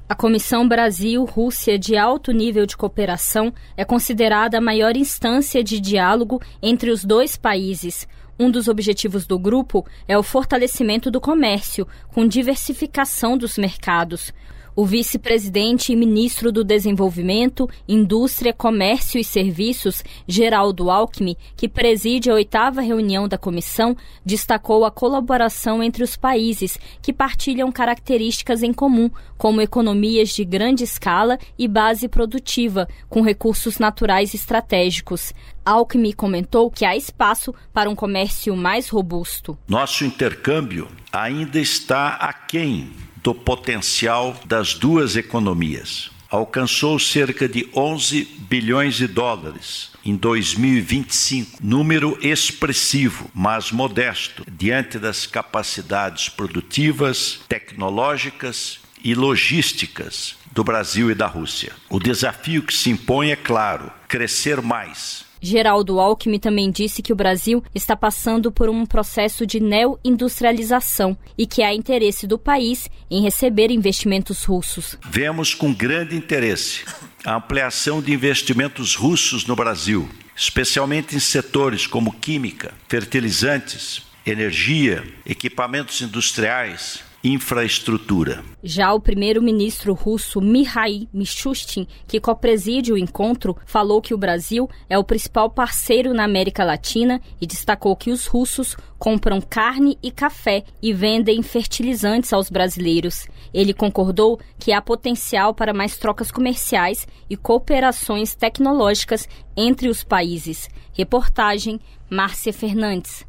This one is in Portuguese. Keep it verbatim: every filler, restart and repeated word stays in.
A Comissão Brasil-Rússia de Alto Nível de Cooperação é considerada a maior instância de diálogo entre os dois países. Um dos objetivos do grupo é o fortalecimento do comércio, com diversificação dos mercados. O vice-presidente e ministro do Desenvolvimento, Indústria, Comércio e Serviços, Geraldo Alckmin, que preside a oitava reunião da comissão, destacou a colaboração entre os países, que partilham características em comum, como economias de grande escala e base produtiva, com recursos naturais estratégicos. Alckmin comentou que há espaço para um comércio mais robusto. Nosso intercâmbio ainda está aquém do potencial das duas economias. Alcançou cerca de onze bilhões de dólares em dois mil e vinte e cinco, número expressivo, mas modesto, diante das capacidades produtivas, tecnológicas e logísticas do Brasil e da Rússia. O desafio que se impõe é claro: crescer mais. Geraldo Alckmin também disse que o Brasil está passando por um processo de neoindustrialização e que há interesse do país em receber investimentos russos. Vemos com grande interesse a ampliação de investimentos russos no Brasil, especialmente em setores como química, fertilizantes, energia, equipamentos industriais, infraestrutura. Já o primeiro-ministro russo Mikhail Mishustin, que copreside o encontro, falou que o Brasil é o principal parceiro na América Latina e destacou que os russos compram carne e café e vendem fertilizantes aos brasileiros. Ele concordou que há potencial para mais trocas comerciais e cooperações tecnológicas entre os países. Reportagem Márcia Fernandes.